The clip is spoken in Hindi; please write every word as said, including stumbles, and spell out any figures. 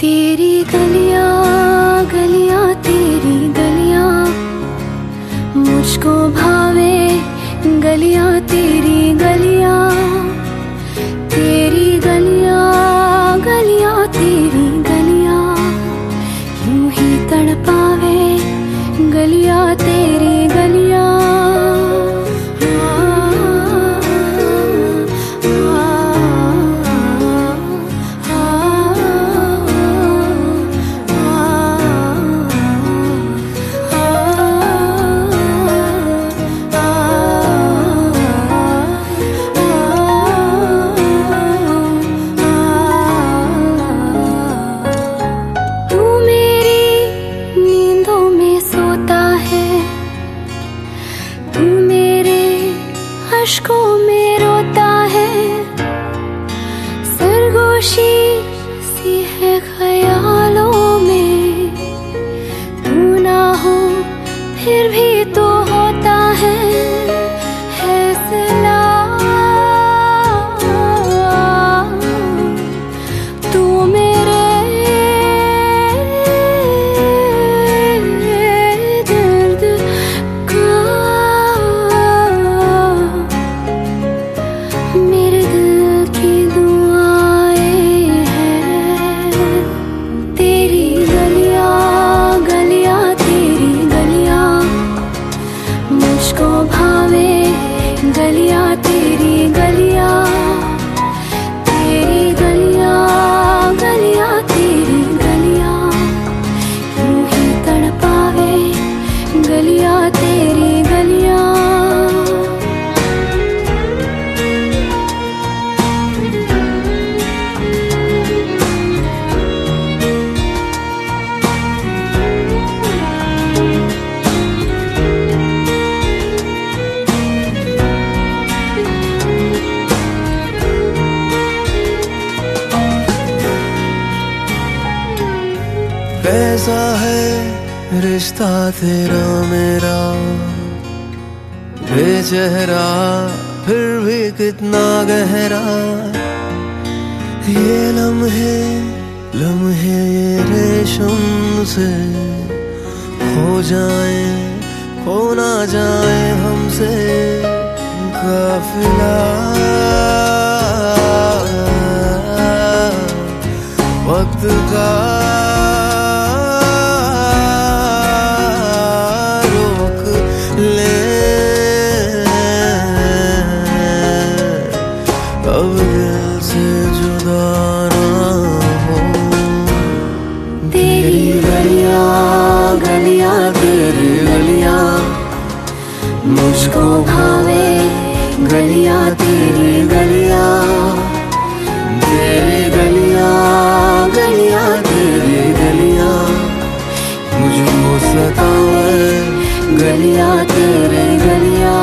तेरी गलियां गलियां तेरी गलियां मुझको भावे, गलियां तेरी गलियां तेरी गलियां गलियां तेरी गलियां यूं ही तड़पावे, गलियां तेरी गलियां। अश्कों में रोता है, सरगोशी सी है ख्यालों में, तू ना हो फिर भी तो होता है फैसला। तू मेरे दर्द का, मेरे दिल की दुआएं हैं। तेरी गलियां गलियां तेरी गलियां मुझको भावे, गलियां तेरी गलियां तेरी गलियां गलियां तेरी गलियां यूं ही तड़पावे, गलियां तेरी गलियां। कैसा है रिश्ता तेरा मेरा, बेचेहरा फिर भी कितना गहरा। ये लम्हे लम्हे ये रेशम से खो जाए, खो ना जाए हमसे काफिला। वक्त का अब दिल से जुदा ना हो। तेरी गलियां गलियां तेरी गलियां मुझको भावे, गलियां तेरी गलियां तेरी गलियां गलियां तेरी गलियां मुझको सतावे, गलियां तेरी गलियां।